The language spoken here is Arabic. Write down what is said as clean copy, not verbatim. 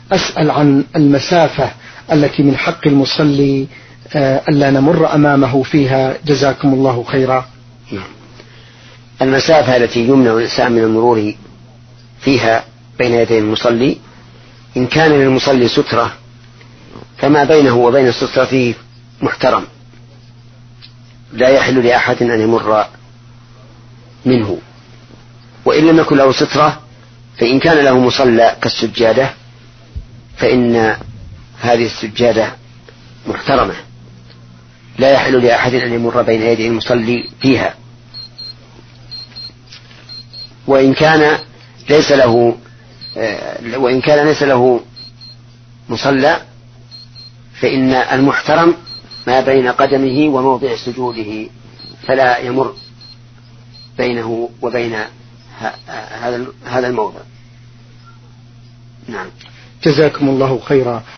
أسأل عن المسافة التي من حق المصلي ألا نمر أمامه فيها، جزاكم الله خيرا. المسافة التي يمنع الإنسان من المرور فيها بين يدي المصلي، إن كان للمصلي سترة فما بينه وبين السترة محترم، لا يحل لأحد أن يمر منه. وإن لم يكن له سترة، فإن كان له مصلى كالسجادة فإن هذه السجادة محترمة، لا يحل لأحد أن يمر بين يدي المصلي فيها. وإن كان ليس له مصلى، فإن المحترم ما بين قدمه وموضع سجوده، فلا يمر بينه وبين هذا الموضع. نعم. جزاكم الله خيرا.